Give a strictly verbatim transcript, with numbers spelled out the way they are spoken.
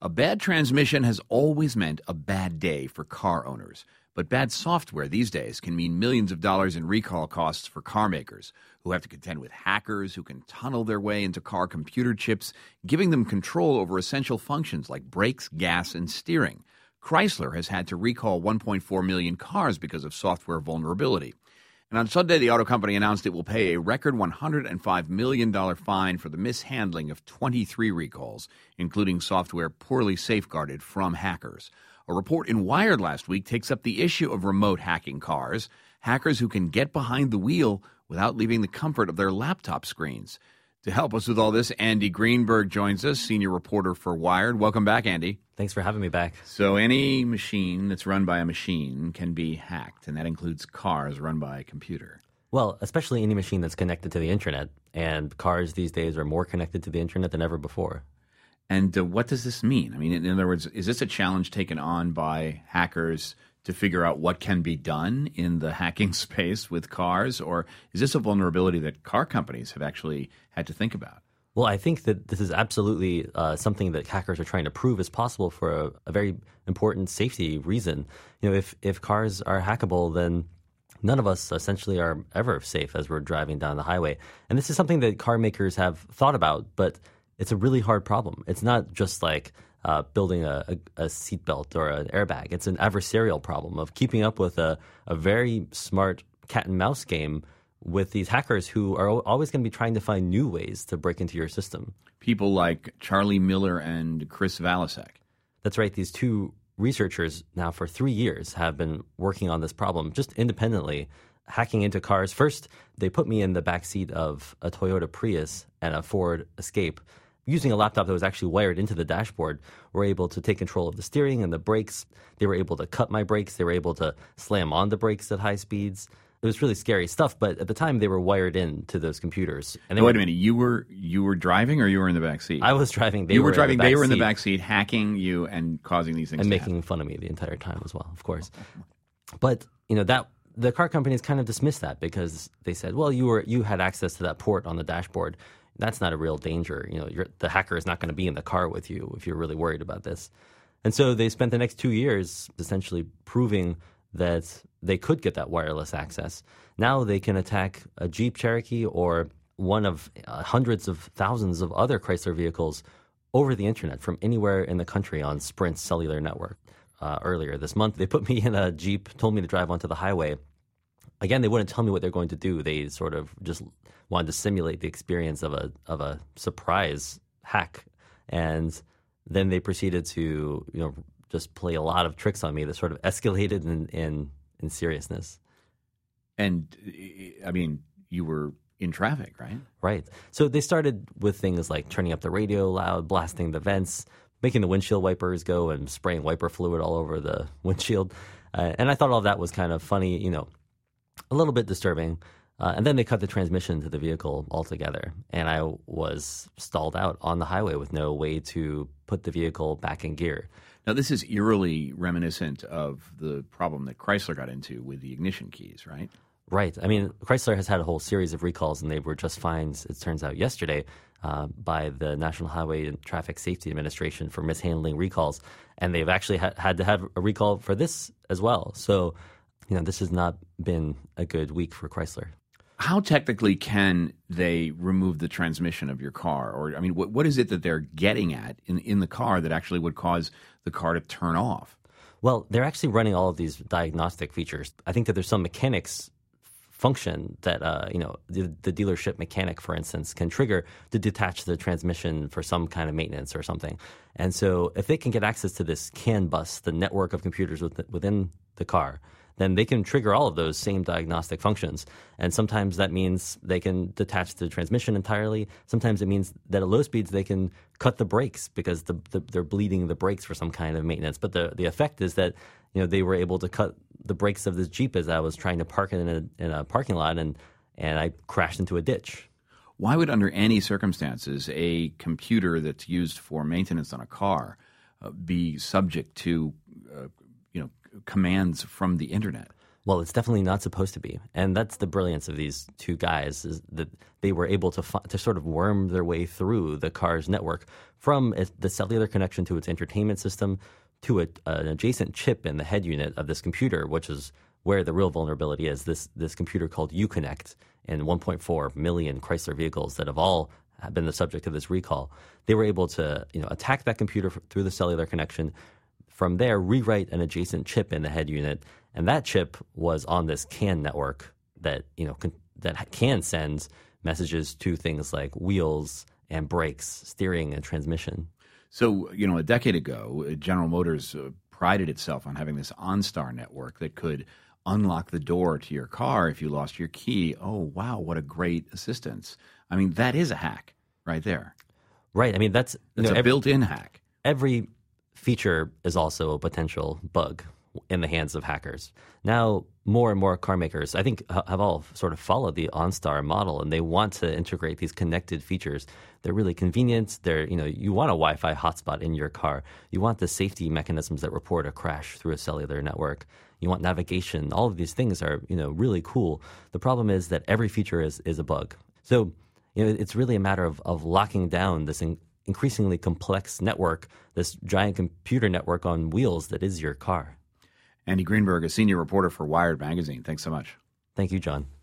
A bad transmission has always meant a bad day for car owners. But bad software these days can mean millions of dollars in recall costs for car makers, who have to contend with hackers who can tunnel their way into car computer chips, giving them control over essential functions like brakes, gas, and steering. Chrysler has had to recall one point four million cars because of software vulnerability. And on Sunday, the auto company announced it will pay a record one hundred five million dollars fine for the mishandling of twenty-three recalls, including software poorly safeguarded from hackers. A report in Wired last week takes up the issue of remote hacking cars, hackers who can get behind the wheel without leaving the comfort of their laptop screens. To help us with all this, Andy Greenberg joins us, senior reporter for Wired. Welcome back, Andy. Thanks for having me back. So any machine that's run by a machine can be hacked, and that includes cars run by a computer. Well, especially any machine that's connected to the internet, and cars these days are more connected to the internet than ever before. And uh, what does this mean? I mean, in, in other words, is this a challenge taken on by hackers to figure out what can be done in the hacking space with cars, or is this a vulnerability that car companies have actually had to think about? Well, I think that this is absolutely uh, something that hackers are trying to prove is possible for a, a very important safety reason. You know, if, if cars are hackable, then none of us essentially are ever safe as we're driving down the highway. And this is something that car makers have thought about, but it's a really hard problem. It's not just like uh, building a, a, a seatbelt or an airbag. It's an adversarial problem of keeping up with a, a very smart cat and mouse game with these hackers who are always going to be trying to find new ways to break into your system. People like Charlie Miller and Chris Valasek. That's right. These two researchers now for three years have been working on this problem just independently, hacking into cars. First, they put me in the back seat of a Toyota Prius and a Ford Escape. Using a laptop that was actually wired into the dashboard, were able to take control of the steering and the brakes. They were able to cut my brakes. They were able to slam on the brakes at high speeds. It was really scary stuff, but at the time they were wired in to those computers. And they Wait were, a minute, you were you were driving or you were in the back seat? I was driving. They you were, were driving. In the they were in the seat. back seat, hacking you and causing these things and to making happen. fun of me the entire time as well, of course. But you know that the car companies kind of dismissed that because they said, "Well, you were you had access to that port on the dashboard. That's not a real danger. You know, you're, the hacker is not going to be in the car with you if you're really worried about this." And so they spent the next two years essentially proving that they could get that wireless access. Now they can attack a Jeep Cherokee or one of uh, hundreds of thousands of other Chrysler vehicles over the internet from anywhere in the country on Sprint's cellular network. Uh, earlier this month, they put me in a Jeep, told me to drive onto the highway. Again, they wouldn't tell me what they're going to do. They sort of just wanted to simulate the experience of a of a surprise hack, and then they proceeded to you know just play a lot of tricks on me that sort of escalated in in, in seriousness. And I mean, you were in traffic, right? Right. So they started with things like turning up the radio loud, blasting the vents, making the windshield wipers go, and spraying wiper fluid all over the windshield. Uh, and I thought all that was kind of funny, you know, a little bit disturbing. Uh, and then they cut the transmission to the vehicle altogether. And I was stalled out on the highway with no way to put the vehicle back in gear. Now, this is eerily reminiscent of the problem that Chrysler got into with the ignition keys, right? Right. I mean, Chrysler has had a whole series of recalls, and they were just fined, it turns out, yesterday uh, by the National Highway and Traffic Safety Administration for mishandling recalls. And they've actually ha- had to have a recall for this as well. So, you know, this has not been a good week for Chrysler. How technically can they remove the transmission of your car? Or, I mean, what, what is it that they're getting at in, in the car that actually would cause the car to turn off? Well, they're actually running all of these diagnostic features. I think that there's some mechanics function that, uh, you know, the, the dealership mechanic, for instance, can trigger to detach the transmission for some kind of maintenance or something. And so if they can get access to this CAN bus, the network of computers within the car, then they can trigger all of those same diagnostic functions. And sometimes that means they can detach the transmission entirely. Sometimes it means that at low speeds they can cut the brakes because the, the, they're bleeding the brakes for some kind of maintenance. But the, the effect is that you know they were able to cut the brakes of this Jeep as I was trying to park it in a, in a parking lot, and, and I crashed into a ditch. Why would, under any circumstances, a computer that's used for maintenance on a car uh, be subject to uh, you know commands from the internet? Well, it's definitely not supposed to be, and that's the brilliance of these two guys, is that they were able to fi- to sort of worm their way through the car's network from a, the cellular connection to its entertainment system to a, an adjacent chip in the head unit of this computer, which is where the real vulnerability is. This this computer called Uconnect and one point four million Chrysler vehicles that have all been the subject of this recall. They were able to, you know, attack that computer f- through the cellular connection. From there, rewrite an adjacent chip in the head unit, and that chip was on this C A N network that you know can, that can send messages to things like wheels and brakes, steering, and transmission. So, you know, a decade ago, General Motors uh, prided itself on having this OnStar network that could unlock the door to your car if you lost your key. Oh, wow, what a great assistance. I mean, that is a hack right there. Right. I mean, that's, you It's know, a every, built-in hack. Every feature is also a potential bug in the hands of hackers. Now, more and more car makers, I think, have all sort of followed the OnStar model, and they want to integrate these connected features. They're really convenient. They're, you know, you want a Wi-Fi hotspot in your car. You want the safety mechanisms that report a crash through a cellular network. You want navigation. All of these things are, you know, really cool. The problem is that every feature is is a bug. So, you know, it's really a matter of of locking down this in, increasingly complex network, this giant computer network on wheels that is your car. Andy Greenberg, a senior reporter for Wired Magazine. Thanks so much. Thank you, John.